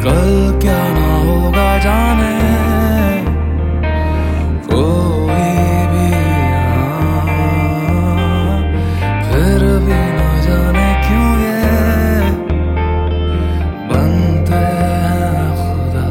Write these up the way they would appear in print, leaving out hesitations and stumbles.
कल क्या ना होगा जाने कोई भी यहाँ, फिर भी न जाने क्यों ये बनते हैं खुदा।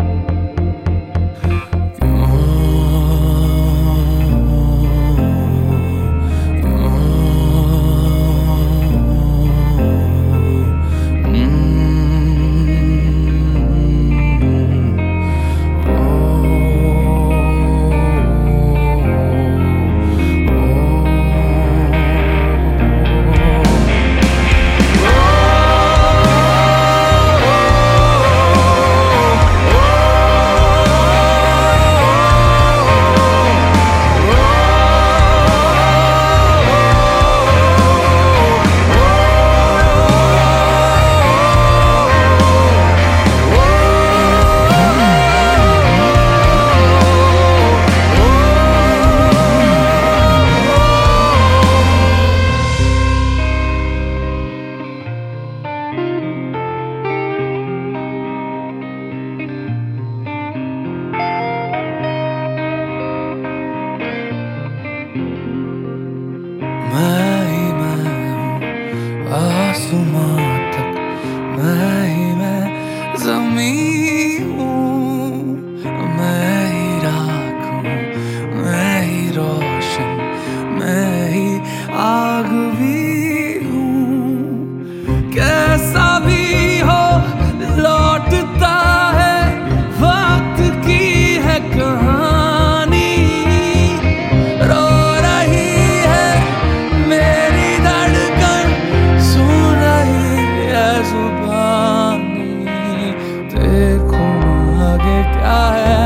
मैं ही मैं हूँ आसमां तक, मैं ही मैं ज़मीं हूँ, मैं ही राख हूँ, मैं ही रोशन, मैं ही आग भी हूँ। कैसा भी हो लौटता है वक्त की है कहानी, रो रही है मेरी धड़कन, सुन रही है जुबानी। देखो आगे क्या है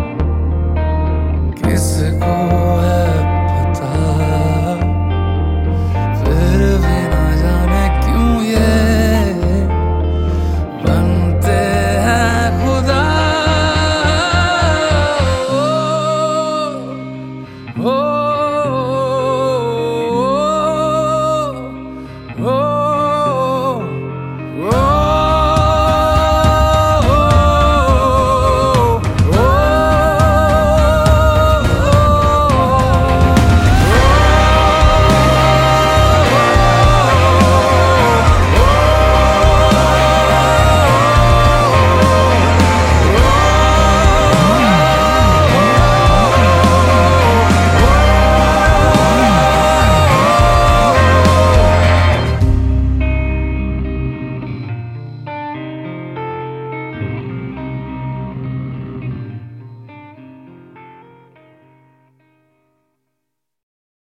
किसको है पता, फिर भी ना जाने क्यों ये बन